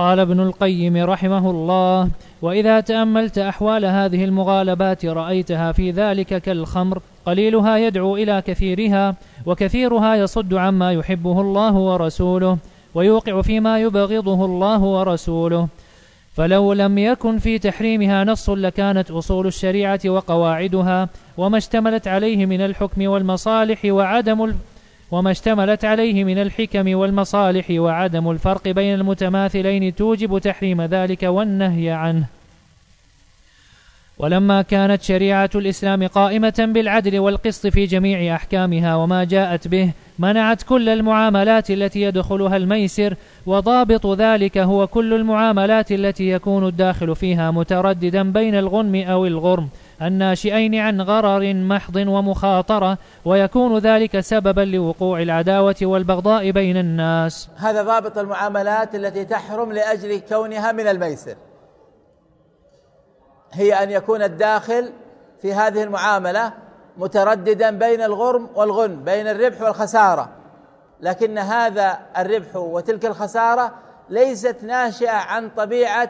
قال ابن القيم رحمه الله: وإذا تأملت أحوال هذه المغالبات رأيتها في ذلك كالخمر، قليلها يدعو إلى كثيرها، وكثيرها يصد عما يحبه الله ورسوله، ويوقع فيما يبغضه الله ورسوله. فلو لم يكن في تحريمها نص لكانت أصول الشريعة وقواعدها وما اشتملت عليه من الحكم والمصالح الحكم والمصالح وعدم الفرق بين المتماثلين توجب تحريم ذلك والنهي عنه. ولما كانت شريعة الإسلام قائمة بالعدل والقسط في جميع أحكامها وما جاءت به، منعت كل المعاملات التي يدخلها الميسر، وضابط ذلك هو كل المعاملات التي يكون الداخل فيها مترددا بين الغنم أو الغرم الناشئين عن غرر محض ومخاطرة، ويكون ذلك سببا لوقوع العداوة والبغضاء بين الناس. هذا ضابط المعاملات التي تحرم لأجل كونها من الميسر، هي أن يكون الداخل في هذه المعاملة مترددا بين الغرم والغنم، بين الربح والخسارة، لكن هذا الربح وتلك الخسارة ليست ناشئة عن طبيعة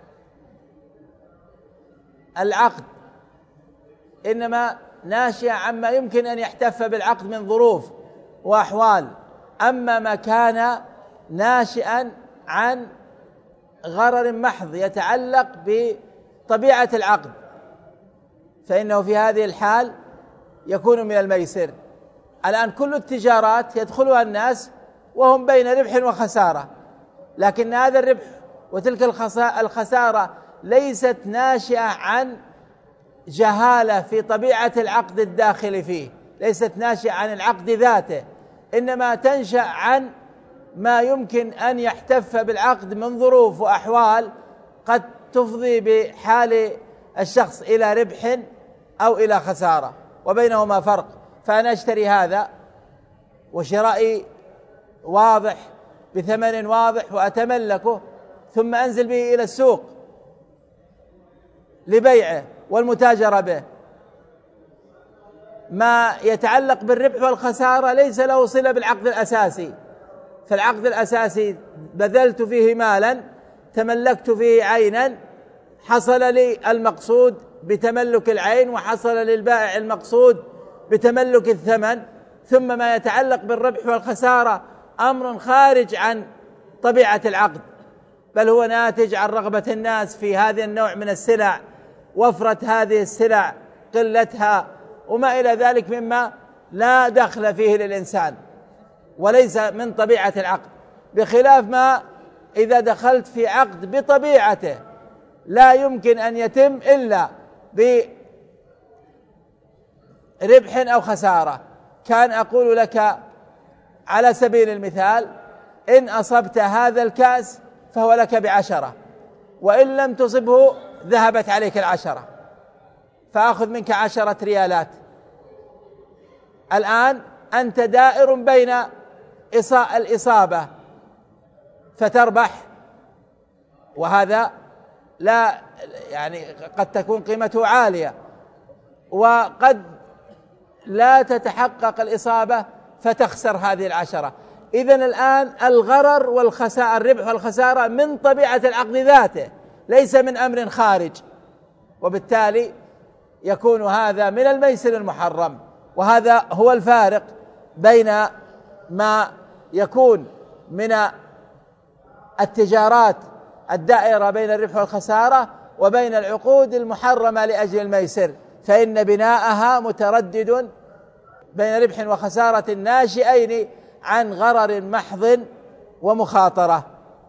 العقد، إنما ناشئة عما يمكن أن يحتف بالعقد من ظروف وأحوال. أما ما كان ناشئا عن غرر محض يتعلق بطبيعة العقد فإنه في هذه الحال يكون من الميسر. الآن كل التجارات يدخلها الناس وهم بين ربح وخسارة، لكن هذا الربح وتلك الخسارة ليست ناشئة عن جهالة في طبيعة العقد الداخل فيه، ليست ناشئة عن العقد ذاته، إنما تنشأ عن ما يمكن أن يحتف بالعقد من ظروف وأحوال قد تفضي بحال الشخص إلى ربح أو إلى خسارة، وبينهما فرق. فأنا أشتري هذا وشرائي واضح بثمن واضح وأتملكه، ثم أنزل به إلى السوق لبيعه والمتاجرة به. ما يتعلق بالربح والخسارة ليس له صلة بالعقد الأساسي، فالعقد الأساسي بذلت فيه مالا، تملكت فيه عينا، حصل لي المقصود بتملك العين وحصل للبائع المقصود بتملك الثمن. ثم ما يتعلق بالربح والخسارة أمر خارج عن طبيعة العقد، بل هو ناتج عن رغبة الناس في هذا النوع من السلع، وفرة هذه السلع، قلتها، وما إلى ذلك مما لا دخل فيه للإنسان وليس من طبيعة العقد، بخلاف ما إذا دخلت في عقد بطبيعته لا يمكن أن يتم إلا بربح أو خسارة. كان أقول لك على سبيل المثال: إن أصبت هذا الكأس فهو لك ب10، وإن لم تصبه ذهبت عليك 10، فأخذ منك 10 ريالات. الآن أنت دائر بين الإصابة فتربح، وهذا لا يعني قد تكون قيمته عالية، وقد لا تتحقق الإصابة فتخسر هذه 10. إذن الآن الغرر والخسارة، الربح والخسارة من طبيعة العقد ذاته، ليس من أمر خارج، وبالتالي يكون هذا من الميسر المحرم. وهذا هو الفارق بين ما يكون من التجارات الدائرة بين الربح والخسارة وبين العقود المحرمة لأجل الميسر، فإن بناءها متردد بين ربح وخسارة ناشئين عن غرر محض ومخاطرة.